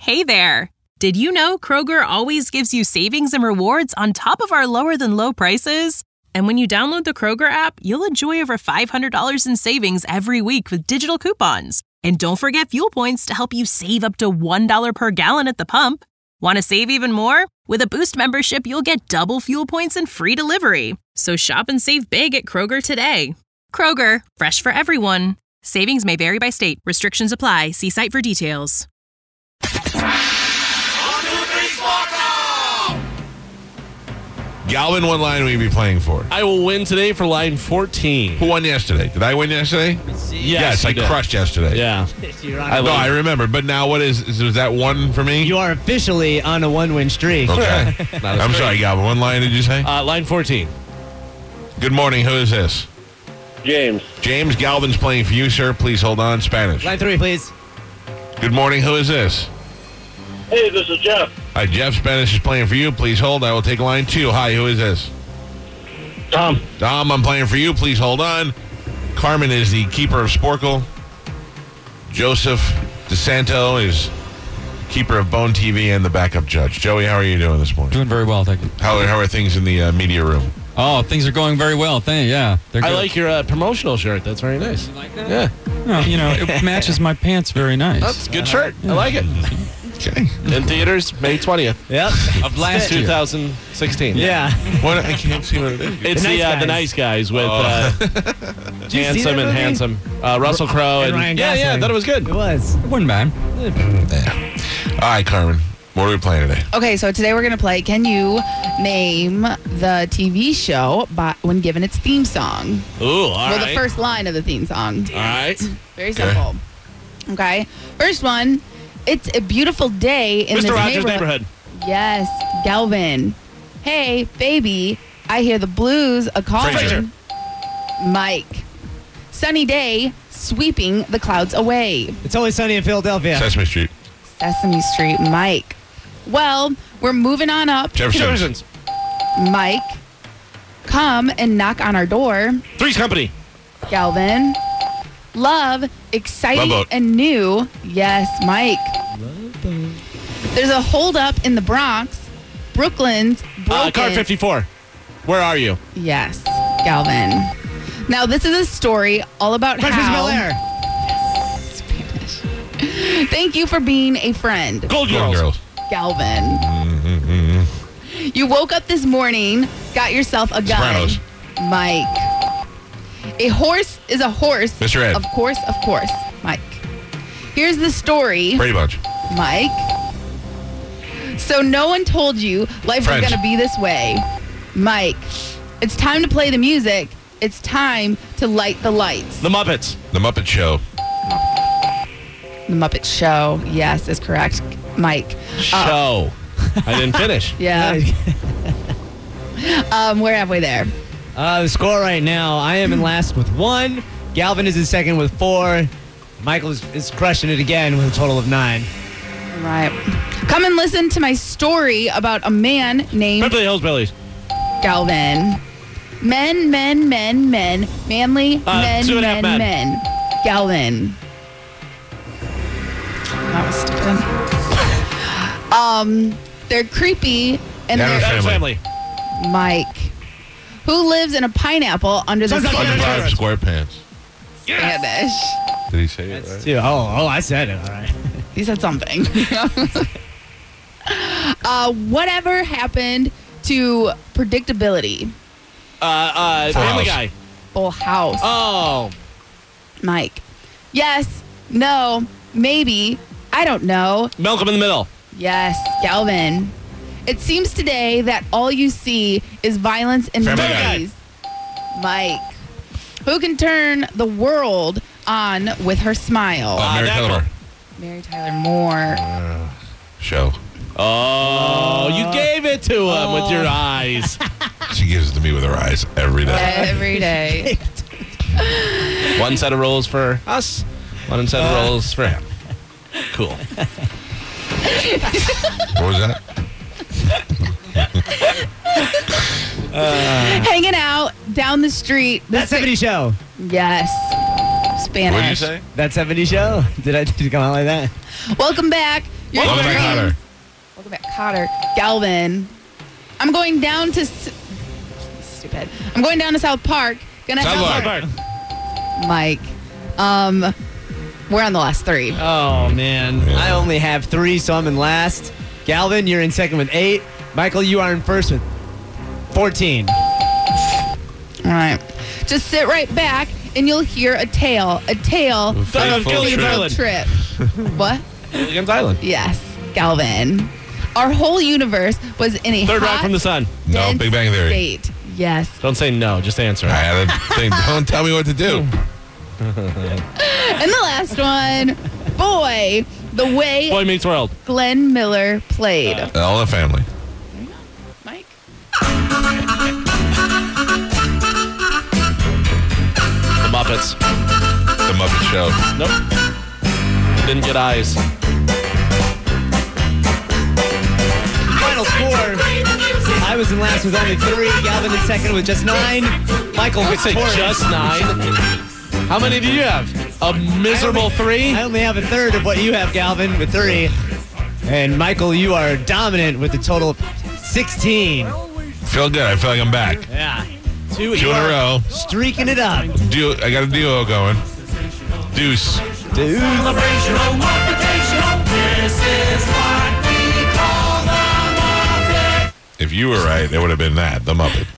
Hey there! Did you know Kroger always gives you savings and rewards on top of our lower-than-low prices? And when you download the Kroger app, you'll enjoy over $500 in savings every week with digital coupons. And don't forget fuel points to help you save up to $1 per gallon at the pump. Want to save even more? With a Boost membership, you'll get double fuel points and free delivery. So shop and save big at Kroger today. Kroger, fresh for everyone. Savings may vary by state. Restrictions apply. See site for details. Galvin, what line will you be playing for? I will win today for line 14. Who won yesterday? Did I win yesterday? Yes, I crushed yesterday. Yeah. I remember. But now what is that one for me? You are officially on a one-win streak. Okay. I'm sorry, Galvin. What line did you say? Line 14. Good morning. Who is this? James. James, Galvin's playing for you, sir. Please hold on. Spanish. Line 3, please. Good morning. Who is this? Hey, this is Jeff. Hi, Jeff. Spanish is playing for you. Please hold. I will take line 2. Hi, who is this? Tom. Dom, I'm playing for you. Please hold on. Carmen is the keeper of Sporkle. Joseph DeSanto is keeper of Bone TV and the backup judge. Joey, how are you doing this morning? Doing very well, thank you. How are things in the media room? Oh, things are going very well. Yeah, they're good. I like your promotional shirt. That's very nice. You like that? Yeah. Well, it matches my pants very nice. That's a good shirt. I like it. Okay. In theaters, May 20th. Yep. Of last 2016. Yeah. What? I can't see what it is. It's the nice guys with handsome and handsome. Russell Crowe and Ryan yeah, Gosling. I thought it was good. It was. It wasn't bad. Yeah. All right, Carmen. What are we playing today? Okay, so today we're going to play Can You Name the TV Show when given its theme song? Ooh, all right. The first line of the theme song. All right. Very simple. Okay. First one, it's a beautiful day in this Mr. Rogers' Neighborhood. Yes, Galvin. Hey, baby, I hear the blues a-calling. Frasier. Mike. Sunny day, sweeping the clouds away. It's Always Sunny in Philadelphia. Sesame Street. Sesame Street, Mike. Well, we're moving on up. Jefferson's. Mike, come and knock on our door. Three's Company. Galvin. Love, exciting Love Boat. and new. Yes, Mike. There's a holdup in the Bronx. Brooklyn's broken. Car 54. Where are you? Yes, Galvin. Now, this is a story all about Breakfast how... Bel-Air. Spanish. Thank you for being a friend. Gold Golden Girls. Girls. Galvin. You woke up this morning, got yourself a gun. Sopranos. Mike. A horse is a horse. Mr. Ed. Of course, Mike. Here's the story. Brady Bunch. Mike. So no one told you life Friends. was going to be this way. Mike. It's time to play the music. It's time to light the lights. The Muppets. The Muppet Show. The Muppet Show, yes, is correct. Mike. Show. I didn't finish. Yeah. We're halfway there. The score right now, I am in last with 1. Galvin is in second with 4. Michael is crushing it again with a total of 9. Right. Come and listen to my story about a man named Beverly Hills Billies. Galvin. Men, manly, men, 2.5 Men. men. Galvin. That was stupid. They're creepy and Adam's they're Family. Mike. Who lives in a pineapple under the SpongeBob SquarePants. Spanish? Did he say it right? Dude, I said it. All right. He said something. Whatever happened to predictability? Family Guy. Full House. Oh. Mike. Yes. No. Maybe. I don't know. Malcolm in the Middle. Yes. Galvin. It seems today that all you see is violence and Family Guy. movies. Mike. Who can turn the world on with her smile? Mary that Tyler one. Moore. Mary Tyler Moore. Show. Oh, you gave it to him with your eyes. She gives it to me with her eyes every day. Every day. One set of rules for us, one set of rules for him. Cool. What was that? Hanging out down the street. That 70 show. Yes. Spanish. What did you say? That 70 show. Did it come out like that? Welcome back. Your Welcome back, dreams. Cotter. Welcome back, Cotter. Galvin. I'm going down to... Stupid. I'm going down to South Park. Gonna South help Park. Mike. We're on the last 3. Oh, man. I only have 3, so I'm in last. Galvin, you're in second with 8. Michael, you are in first with 14. All right. Just sit right back and you'll hear a tale. A tale. Faithful Gilligan's trip. Island. Trip. What? Gilligan's Island. Yes, Galvin. Our whole universe was in a Third hot, rock from the sun. No, dense Big Bang Theory. state. Yes. Don't say no. Just answer. I had a thing. Don't tell me what to do. And the last one, boy, the way Boy Meets World. Glenn Miller played. All in the Family. Mike? The Muppets. The Muppet Show. Nope. Didn't get eyes. Final score. I was in last with only 3. Galvin in second with just 9. Michael I would say victorious. just 9. How many do you have? A miserable 3? I only have a third of what you have, Galvin, with 3. And Michael, you are dominant with a total of 16. Feel good. I feel like I'm back. Yeah. 2 2 in a row. Streaking it up. I got a duo going. Deuce. Dude. If you were right, it would have been that. The Muppet.